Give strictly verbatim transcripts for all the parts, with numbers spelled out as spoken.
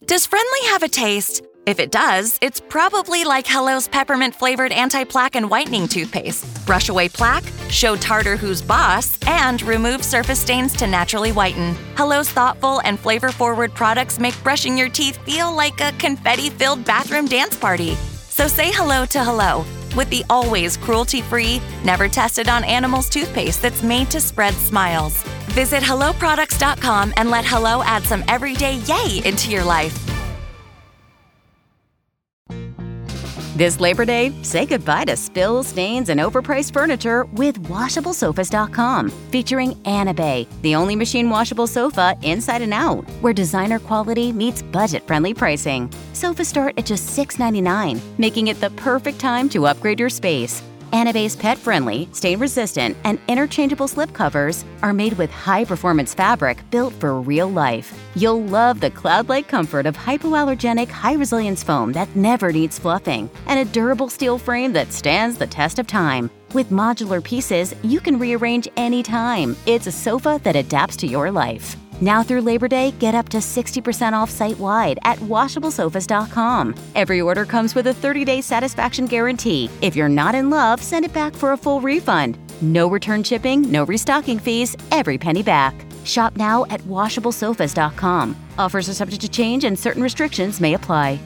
Does Friendly have a taste? If it does, it's probably like Hello's peppermint-flavored anti-plaque and whitening toothpaste. Brush away plaque, show tartar who's boss, and remove surface stains to naturally whiten. Hello's thoughtful and flavor-forward products make brushing your teeth feel like a confetti-filled bathroom dance party. So say hello to Hello with the always cruelty-free, never tested on animals toothpaste that's made to spread smiles. Visit hello products dot com and let Hello add some everyday yay into your life. This Labor Day, say goodbye to spills, stains, and overpriced furniture with washable sofas dot com, featuring Anabay, the only machine washable sofa inside and out, where designer quality meets budget-friendly pricing. Sofas start at just six ninety-nine, making it the perfect time to upgrade your space. Anabay's pet-friendly, stain-resistant, and interchangeable slip covers are made with high-performance fabric built for real life. You'll love the cloud-like comfort of hypoallergenic, high-resilience foam that never needs fluffing, and a durable steel frame that stands the test of time. With modular pieces, you can rearrange anytime. It's a sofa that adapts to your life. Now through Labor Day, get up to sixty percent off site-wide at washable sofas dot com. Every order comes with a thirty-day satisfaction guarantee. If you're not in love, send it back for a full refund. No return shipping, no restocking fees, every penny back. Shop now at washable sofas dot com. Offers are subject to change and certain restrictions may apply.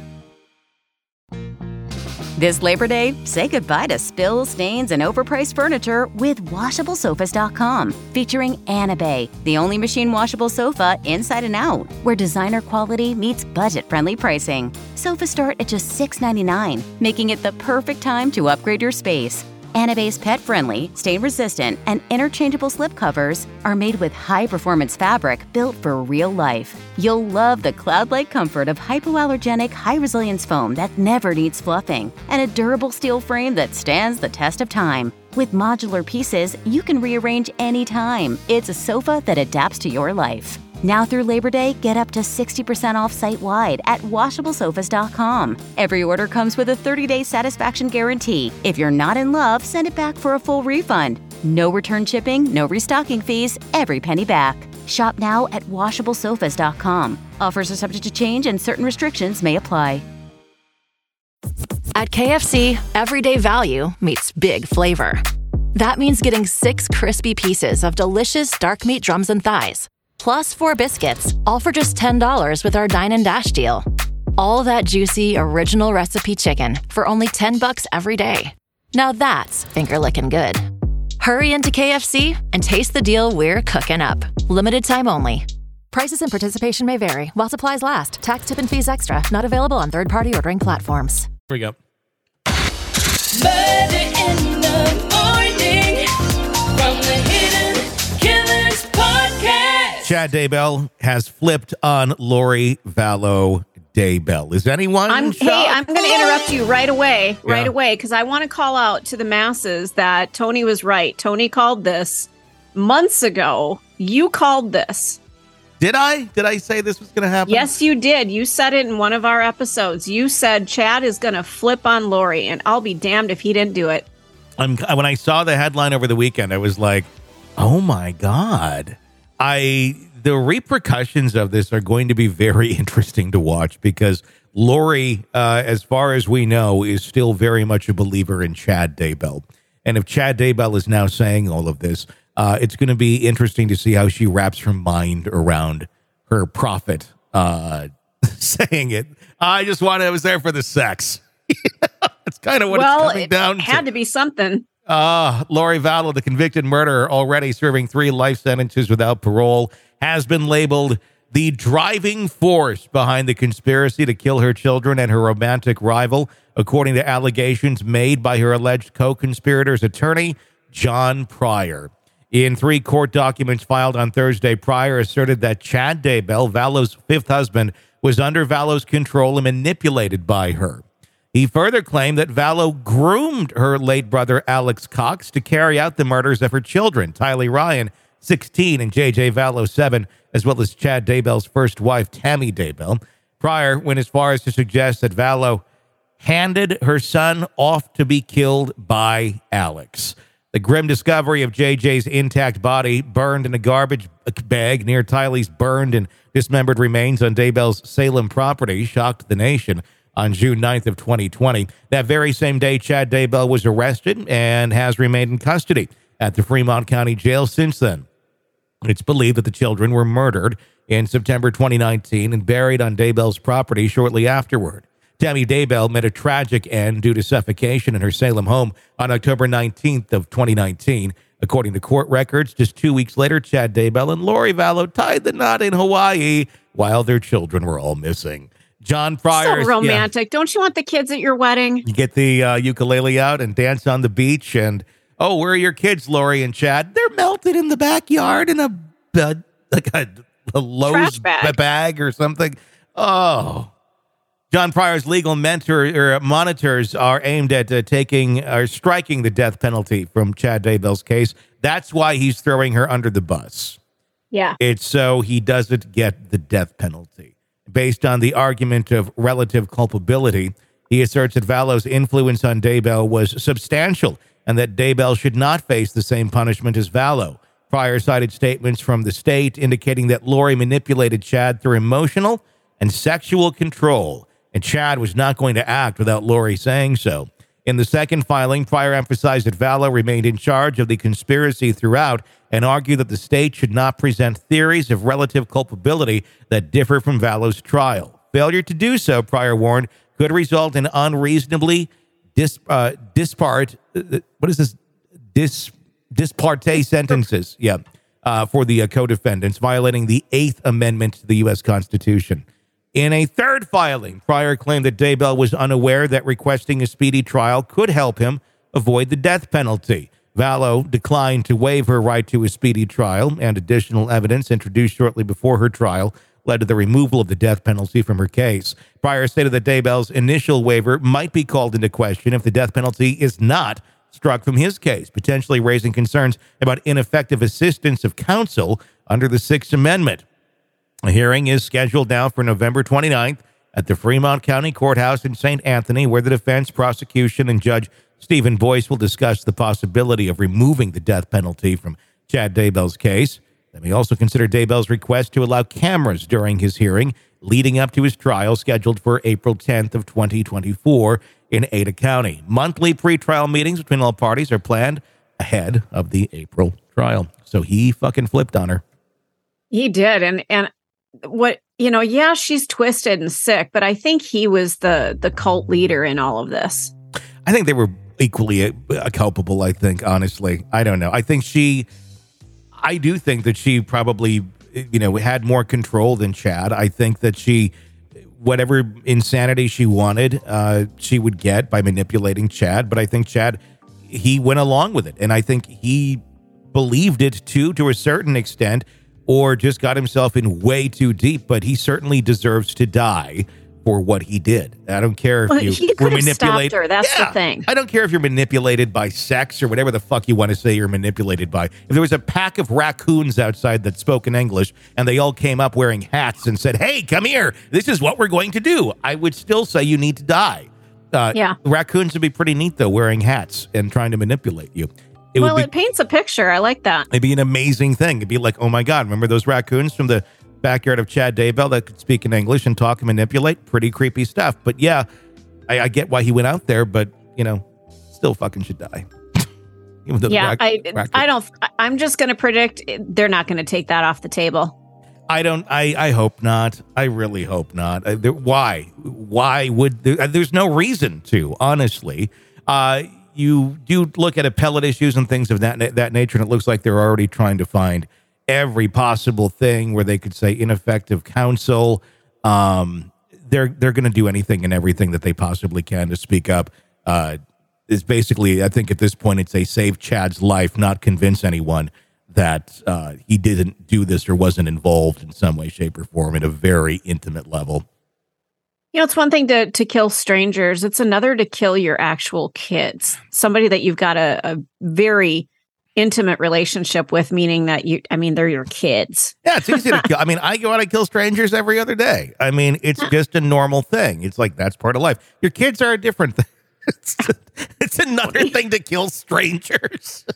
This Labor Day, say goodbye to spills, stains, and overpriced furniture with washable sofas dot com, featuring Anabay, the only machine washable sofa inside and out, where designer quality meets budget-friendly pricing. Sofas start at just six ninety-nine, making it the perfect time to upgrade your space. Anabay's pet-friendly, stain-resistant, and interchangeable slip covers are made with high-performance fabric built for real life. You'll love the cloud-like comfort of hypoallergenic, high-resilience foam that never needs fluffing, and a durable steel frame that stands the test of time. With modular pieces, you can rearrange anytime. It's a sofa that adapts to your life. Now through Labor Day, get up to sixty percent off site-wide at washable sofas dot com. Every order comes with a thirty-day satisfaction guarantee. If you're not in love, send it back for a full refund. No return shipping, no restocking fees, every penny back. Shop now at washable sofas dot com. Offers are subject to change and certain restrictions may apply. At K F C, everyday value meets big flavor. That means getting six crispy pieces of delicious dark meat drums and thighs, plus four biscuits, all for just ten dollars with our Dine and Dash deal. All that juicy, original recipe chicken for only ten bucks every day. Now that's finger-licking good. Hurry into K F C and taste the deal we're cooking up. Limited time only. Prices and participation may vary while supplies last. Tax, tip, and fees extra. Not available on third-party ordering platforms. Here we go. Murder in the morning from the Hidden Killers podcast. Chad Daybell has flipped on Lori Vallow Daybell. Is anyone I'm, shocked? Hey, I'm going to interrupt you right away, right Yeah. away, because I want to call out to the masses that Tony was right. Tony called this months ago. You called this. Did I? Did I say this was going to happen? Yes, you did. You said it in one of our episodes. You said Chad is going to flip on Lori, and I'll be damned if he didn't do it. I'm, when I saw the headline over the weekend, I was like, oh my God. I the repercussions of this are going to be very interesting to watch because Lori, uh, as far as we know, is still very much a believer in Chad Daybell. And if Chad Daybell is now saying all of this, uh, it's going to be interesting to see how she wraps her mind around her prophet uh, saying it. I just wanted, I was there for the sex. That's kind of what well, it's coming it down had to. to be something. Uh, Lori Vallow, the convicted murderer, already serving three life sentences without parole, has been labeled the driving force behind the conspiracy to kill her children and her romantic rival, according to allegations made by her alleged co-conspirator's attorney, John Pryor. In three court documents filed on Thursday, Pryor asserted that Chad Daybell, Vallow's fifth husband, was under Vallow's control and manipulated by her. He further claimed that Vallow groomed her late brother, Alex Cox, to carry out the murders of her children, Tylee Ryan, sixteen, and J J Vallow, seven, as well as Chad Daybell's first wife, Tammy Daybell. Pryor went as far as to suggest that Vallow handed her son off to be killed by Alex. The grim discovery of J J's intact body burned in a garbage bag near Tylee's burned and dismembered remains on Daybell's Salem property shocked the nation on June ninth of twenty twenty. That very same day, Chad Daybell was arrested and has remained in custody at the Fremont County Jail since then. It's believed that the children were murdered in September twenty nineteen and buried on Daybell's property shortly afterward. Tammy Daybell met a tragic end due to suffocation in her Salem home on October nineteenth of twenty nineteen. According to court records, just two weeks later, Chad Daybell and Lori Vallow tied the knot in Hawaii while their children were all missing. John Pryor. So romantic. Yeah. Don't you want the kids at your wedding? You get the uh, ukulele out and dance on the beach and, oh, where are your kids, Lori and Chad? They're melted in the backyard in a, uh, like a, a Lowe's bag. bag or something. Oh. John Pryor's legal mentor or monitors are aimed at uh, taking or striking the death penalty from Chad Daybell's case. That's why he's throwing her under the bus. Yeah. It's so he doesn't get the death penalty. Based on the argument of relative culpability, he asserts that Vallow's influence on Daybell was substantial and that Daybell should not face the same punishment as Vallow. Pryor cited statements from the state indicating that Lori manipulated Chad through emotional and sexual control, and Chad was not going to act without Lori saying so. In the second filing, Pryor emphasized that Vallow remained in charge of the conspiracy throughout and argued that the state should not present theories of relative culpability that differ from Vallow's trial. Failure to do so, Pryor warned, could result in unreasonably dis, uh, dispart, uh, what is this? Dis, disparte sentences, yeah, uh, for the uh, co-defendants, violating the Eighth Amendment to the U S Constitution. In a third filing, Pryor claimed that Daybell was unaware that requesting a speedy trial could help him avoid the death penalty. Vallow declined to waive her right to a speedy trial, and additional evidence introduced shortly before her trial led to the removal of the death penalty from her case. Pryor stated that Daybell's initial waiver might be called into question if the death penalty is not struck from his case, potentially raising concerns about ineffective assistance of counsel under the Sixth Amendment. A hearing is scheduled now for November twenty-ninth at the Fremont County Courthouse in Saint Anthony, where the defense, prosecution, and Judge Stephen Boyce will discuss the possibility of removing the death penalty from Chad Daybell's case. They may also consider Daybell's request to allow cameras during his hearing leading up to his trial, scheduled for April tenth of twenty twenty-four in Ada County. Monthly pretrial meetings between all parties are planned ahead of the April trial. So he fucking flipped on her. He did. And, and, what, you know, yeah, she's twisted and sick, but I think he was the the cult leader in all of this. I think they were equally uh, culpable, I think, honestly. I don't know. I think she, I do think that she probably, you know, had more control than Chad. I think that she, whatever insanity she wanted, uh, she would get by manipulating Chad. But I think Chad, he went along with it. And I think he believed it too, to a certain extent, or just got himself in way too deep, but he certainly deserves to die for what he did. I don't care if well, you he were manipulated. manipulated. Her. That's yeah, the thing. I don't care if you're manipulated by sex or whatever the fuck you want to say you're manipulated by. If there was a pack of raccoons outside that spoke in English and they all came up wearing hats and said, hey, come here, this is what we're going to do, I would still say you need to die. Uh, yeah. Raccoons would be pretty neat, though, wearing hats and trying to manipulate you. It well, would be, it paints a picture. I like that. It'd be an amazing thing. It'd be like, oh my God, remember those raccoons from the backyard of Chad Daybell that could speak in English and talk and manipulate? Pretty creepy stuff. But yeah, I, I get why he went out there, but, you know, still fucking should die. Even though yeah, rac- I, raccoons. I don't, I'm just going to predict they're not going to take that off the table. I don't, I, I hope not. I really hope not. I, there, why? Why would, there, there's no reason to, honestly. Uh, You do look at appellate issues and things of that that nature, and it looks like they're already trying to find every possible thing where they could say ineffective counsel. Um, they're they're going to do anything and everything that they possibly can to speak up. Uh, is basically, I think at this point, it's a save Chad's life, not convince anyone that uh, he didn't do this or wasn't involved in some way, shape, or form at a very intimate level. You know, it's one thing to to kill strangers. It's another to kill your actual kids. Somebody that you've got a, a very intimate relationship with, meaning that you, I mean, they're your kids. Yeah, it's easy to kill. I mean, I go out and kill strangers every other day. I mean, it's just a normal thing. It's like, that's part of life. Your kids are a different thing. It's, it's another thing to kill strangers.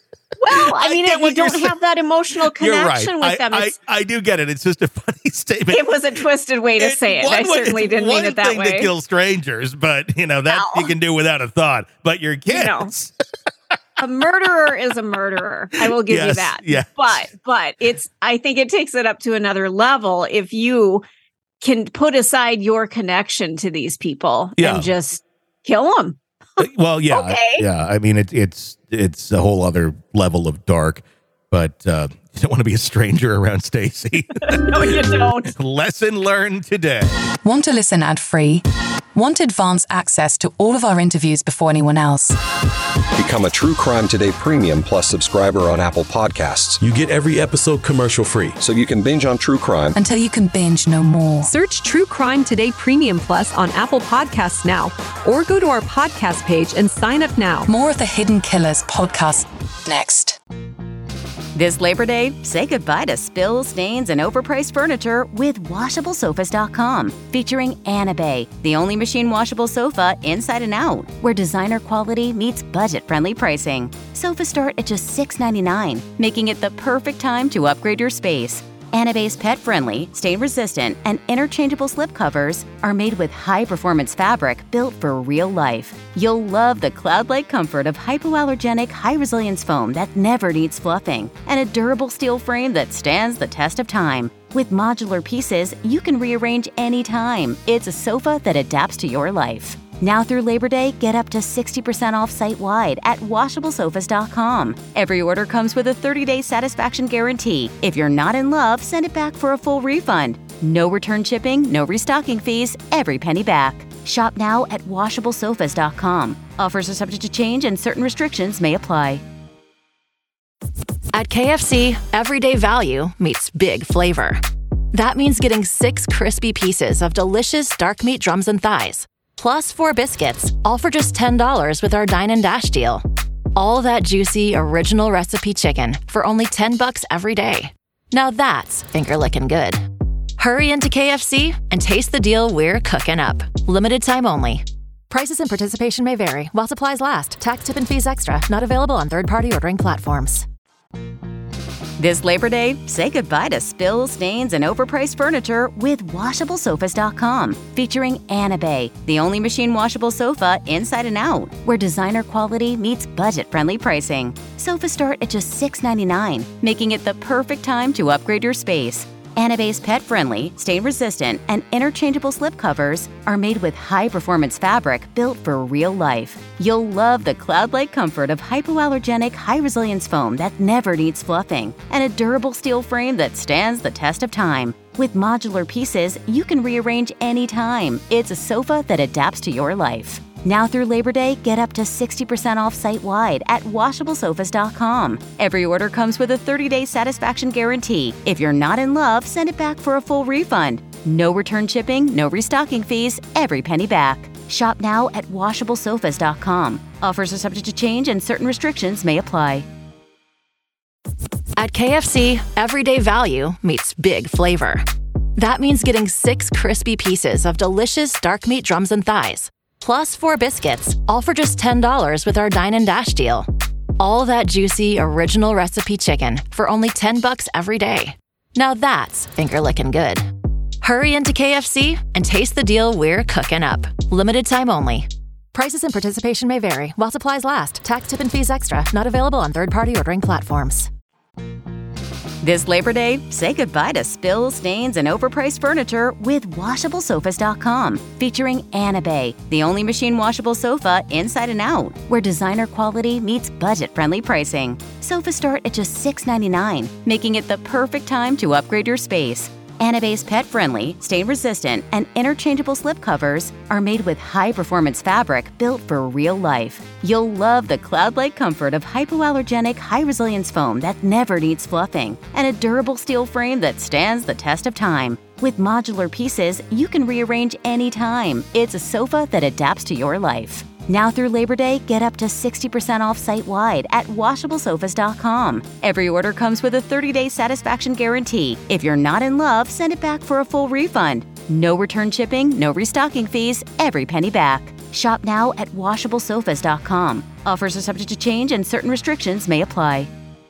Well, I I mean, get if what you you're don't saying. have that emotional You're connection right. with them, I, I, it's, I do get it. It's just a funny statement. it was a twisted way to say it. One I way- certainly it's didn't mean one it that thing way. to kill strangers, but you know that Ow. you can do without a thought. But your kids, know. A murderer is a murderer. I will give you Yes, that. yes. But but it's I think it takes it up to another level if you can put aside your connection to these people Yeah. and just kill them. well, yeah, Okay. yeah. I mean, it's it's it's a whole other level of dark. But uh, you don't want to be a stranger around Stacy. No, you don't. Lesson learned today. Want to listen ad-free? Want advanced access to all of our interviews before anyone else? Become a True Crime Today Premium Plus subscriber on Apple Podcasts, You get every episode commercial free. so you can binge on true crime Until you can binge no more. Search True Crime Today Premium Plus on Apple Podcasts now, or go to our podcast page and sign up now. More of the Hidden Killers podcast next. This Labor Day, say goodbye to spills, stains, and overpriced furniture with washable sofas dot com, featuring Anabay, the only machine washable sofa inside and out, where designer quality meets budget-friendly pricing. Sofas start at just six ninety-nine, making it the perfect time to upgrade your space. Anabay's pet-friendly, stain-resistant, and interchangeable slip covers are made with high-performance fabric built for real life. You'll love the cloud-like comfort of hypoallergenic, high-resilience foam that never needs fluffing, and a durable steel frame that stands the test of time. With modular pieces, you can rearrange anytime. It's a sofa that adapts to your life. Now through Labor Day, get up to sixty percent off site-wide at washable sofas dot com. Every order comes with a thirty-day satisfaction guarantee. If you're not in love, send it back for a full refund. No return shipping, no restocking fees, every penny back. Shop now at washable sofas dot com. Offers are subject to change and certain restrictions may apply. At K F C, everyday value meets big flavor. That means getting six crispy pieces of delicious dark meat drums and thighs, plus four biscuits, all for just ten dollars with our Dine and Dash deal. All that juicy, original recipe chicken for only ten bucks every day. Now that's finger-licking good. Hurry into K F C and taste the deal we're cooking up. Limited time only. Prices and participation may vary while supplies last. Tax, tip, and fees extra. Not available on third-party ordering platforms. This Labor Day, say goodbye to spills, stains, and overpriced furniture with washable sofas dot com, featuring Anabay, the only machine washable sofa inside and out, where designer quality meets budget-friendly pricing. Sofas start at just six ninety-nine, making it the perfect time to upgrade your space. Anabay's pet-friendly, stain-resistant, and interchangeable slip covers are made with high-performance fabric built for real life. You'll love the cloud-like comfort of hypoallergenic, high-resilience foam that never needs fluffing, and a durable steel frame that stands the test of time. With modular pieces, you can rearrange anytime. It's a sofa that adapts to your life. Now through Labor Day, get up to sixty percent off site-wide at washable sofas dot com. Every order comes with a thirty-day satisfaction guarantee. If you're not in love, send it back for a full refund. No return shipping, no restocking fees, every penny back. Shop now at washable sofas dot com. Offers are subject to change and certain restrictions may apply. At K F C, everyday value meets big flavor. That means getting six crispy pieces of delicious dark meat drums and thighs, plus four biscuits, all for just ten dollars with our Dine and Dash deal. All that juicy, original recipe chicken for only ten bucks every day. Now that's finger-licking good. Hurry into K F C and taste the deal we're cooking up. Limited time only. Prices and participation may vary while supplies last. Tax, tip, and fees extra. Not available on third-party ordering platforms. This Labor Day, say goodbye to spills, stains, and overpriced furniture with washable sofas dot com, featuring Anabay, the only machine washable sofa inside and out, where designer quality meets budget-friendly pricing. Sofas start at just six ninety-nine, making it the perfect time to upgrade your space. Anabay's pet-friendly, stain-resistant, and interchangeable slip covers are made with high-performance fabric built for real life. You'll love the cloud-like comfort of hypoallergenic, high-resilience foam that never needs fluffing, and a durable steel frame that stands the test of time. With modular pieces, you can rearrange anytime. It's a sofa that adapts to your life. Now through Labor Day, get up to sixty percent off site-wide at washable sofas dot com. Every order comes with a thirty-day satisfaction guarantee. If you're not in love, send it back for a full refund. No return shipping, no restocking fees, every penny back. Shop now at washable sofas dot com. Offers are subject to change and certain restrictions may apply.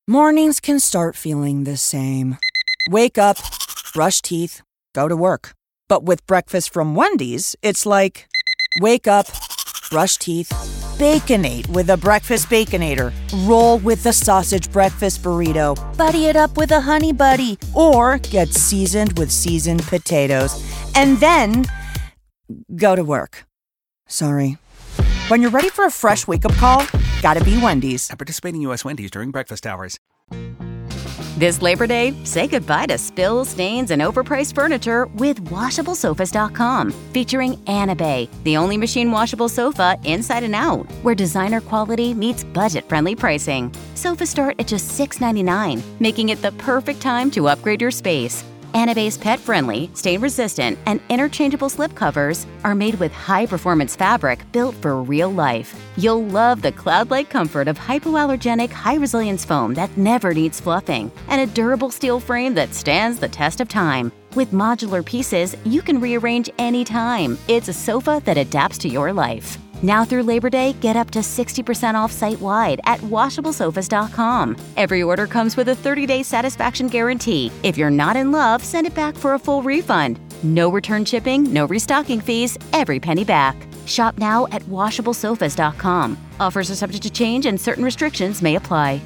Mornings can start feeling the same. Wake up, brush teeth, go to work. But with breakfast from Wendy's, it's like, wake up, brush teeth, Baconate with a breakfast Baconator. Roll with the sausage breakfast burrito. Buddy it up with a honey buddy. Or get seasoned with seasoned potatoes. And then go to work. Sorry. When you're ready for a fresh wake-up call, gotta be Wendy's. At participating U S Wendy's during breakfast hours. This Labor Day, say goodbye to spills, stains, and overpriced furniture with washable sofas dot com. Featuring Anabay, the only machine washable sofa inside and out, where designer quality meets budget-friendly pricing. Sofas start at just six ninety-nine, making it the perfect time to upgrade your space. Anabay's pet-friendly, stain-resistant, and interchangeable slipcovers are made with high-performance fabric built for real life. You'll love the cloud-like comfort of hypoallergenic, high-resilience foam that never needs fluffing, and a durable steel frame that stands the test of time. With modular pieces, you can rearrange anytime. It's a sofa that adapts to your life. Now through Labor Day, get up to sixty percent off site-wide at washable sofas dot com. Every order comes with a thirty-day satisfaction guarantee. If you're not in love, send it back for a full refund. No return shipping, no restocking fees, every penny back. Shop now at washable sofas dot com. Offers are subject to change and certain restrictions may apply.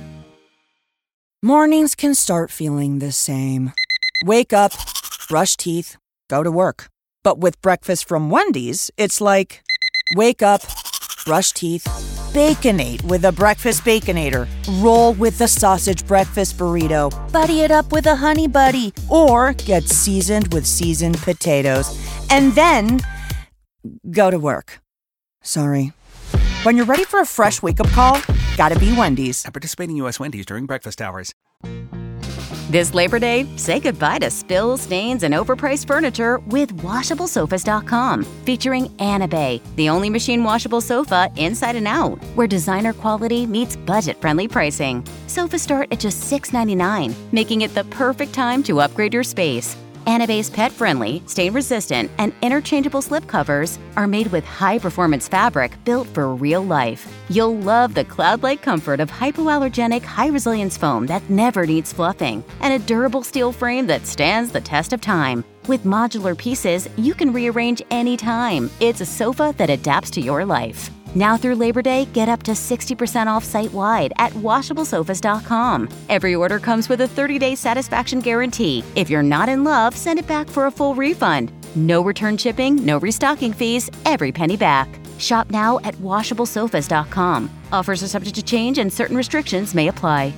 Mornings can start feeling the same. Wake up, brush teeth, go to work. But with breakfast from Wendy's, it's like, wake up, brush teeth, Baconate with a breakfast Baconator. Roll with the sausage breakfast burrito. Buddy it up with a honey buddy. Or get seasoned with seasoned potatoes. And then go to work. Sorry. When you're ready for a fresh wake-up call, gotta be Wendy's. At participating U S Wendy's during breakfast hours. This Labor Day, say goodbye to spills, stains, and overpriced furniture with washable sofas dot com. Featuring Anabay, the only machine washable sofa inside and out, where designer quality meets budget-friendly pricing. Sofas start at just six ninety-nine, making it the perfect time to upgrade your space. Anabay's pet-friendly, stain-resistant, and interchangeable slipcovers are made with high-performance fabric built for real life. You'll love the cloud-like comfort of hypoallergenic, high-resilience foam that never needs fluffing, and a durable steel frame that stands the test of time. With modular pieces, you can rearrange anytime. It's a sofa that adapts to your life. Now through Labor Day, get up to sixty percent off site-wide at washable sofas dot com. Every order comes with a thirty-day satisfaction guarantee. If you're not in love, send it back for a full refund. No return shipping, no restocking fees, every penny back. Shop now at washable sofas dot com. Offers are subject to change and certain restrictions may apply.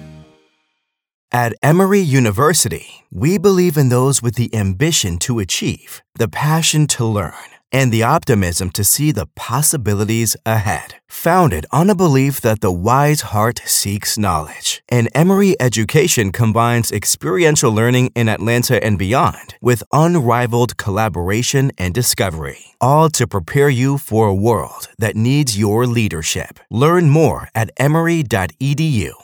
At Emory University, we believe in those with the ambition to achieve, the passion to learn, and the optimism to see the possibilities ahead. Founded on a belief that the wise heart seeks knowledge, and Emory education combines experiential learning in Atlanta and beyond with unrivaled collaboration and discovery, all to prepare you for a world that needs your leadership. Learn more at emory dot e d u.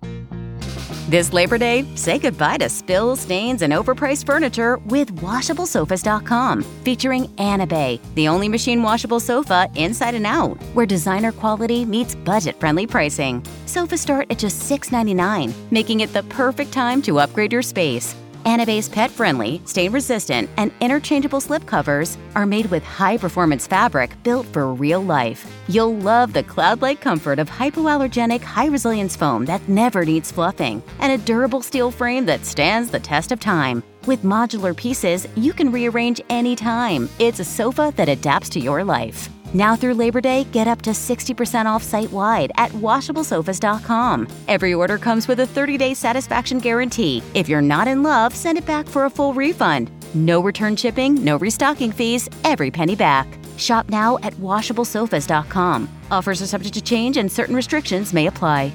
This Labor Day, say goodbye to spills, stains, and overpriced furniture with washable sofas dot com. Featuring Anabay, the only machine washable sofa inside and out, where designer quality meets budget-friendly pricing. Sofas start at just six ninety-nine, making it the perfect time to upgrade your space. Anabay's pet-friendly, stain-resistant, and interchangeable slipcovers are made with high-performance fabric built for real life. You'll love the cloud-like comfort of hypoallergenic, high-resilience foam that never needs fluffing, and a durable steel frame that stands the test of time. With modular pieces, you can rearrange anytime. It's a sofa that adapts to your life. Now through Labor Day, get up to sixty percent off site-wide at washable sofas dot com. Every order comes with a thirty-day satisfaction guarantee. If you're not in love, send it back for a full refund. No return shipping, no restocking fees, every penny back. Shop now at washable sofas dot com. Offers are subject to change and certain restrictions may apply.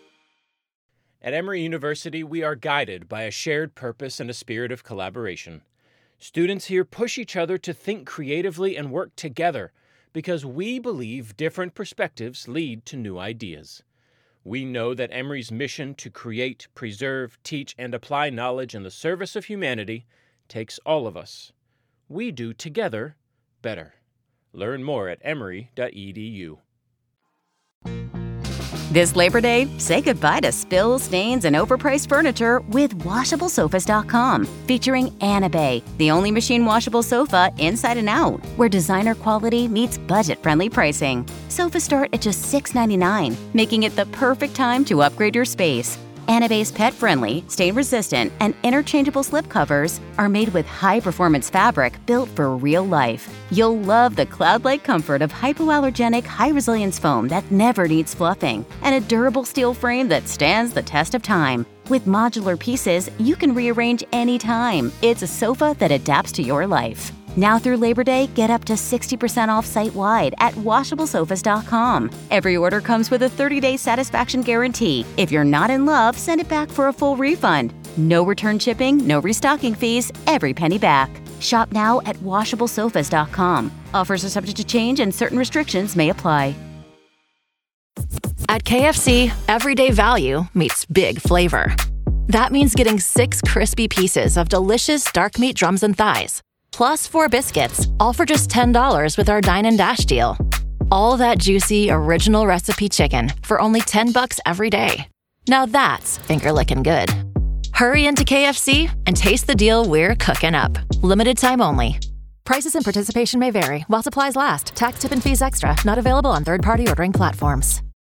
At Emory University, we are guided by a shared purpose and a spirit of collaboration. Students here push each other to think creatively and work together, because we believe different perspectives lead to new ideas. We know that Emory's mission to create, preserve, teach, and apply knowledge in the service of humanity takes all of us. We do together better. Learn more at emory dot e d u. This Labor Day, say goodbye to spills, stains, and overpriced furniture with washable sofas dot com, featuring Anabay, the only machine washable sofa inside and out, where designer quality meets budget-friendly pricing. Sofas start at just six ninety-nine, making it the perfect time to upgrade your space. Anabay's pet-friendly, stain-resistant, and interchangeable slipcovers are made with high-performance fabric built for real life. You'll love the cloud-like comfort of hypoallergenic, high-resilience foam that never needs fluffing, and a durable steel frame that stands the test of time. With modular pieces, you can rearrange anytime. It's a sofa that adapts to your life. Now through Labor Day, get up to sixty percent off site-wide at washable sofas dot com. Every order comes with a thirty-day satisfaction guarantee. If you're not in love, send it back for a full refund. No return shipping, no restocking fees, every penny back. Shop now at washable sofas dot com. Offers are subject to change and certain restrictions may apply. At K F C, everyday value meets big flavor. That means getting six crispy pieces of delicious dark meat drums and thighs, plus four biscuits, all for just ten dollars with our Dine and Dash deal. All that juicy, original recipe chicken for only ten bucks every day. Now that's finger-licking good. Hurry into K F C and taste the deal we're cooking up. Limited time only. Prices and participation may vary while supplies last. Tax, tip, and fees extra. Not available on third-party ordering platforms.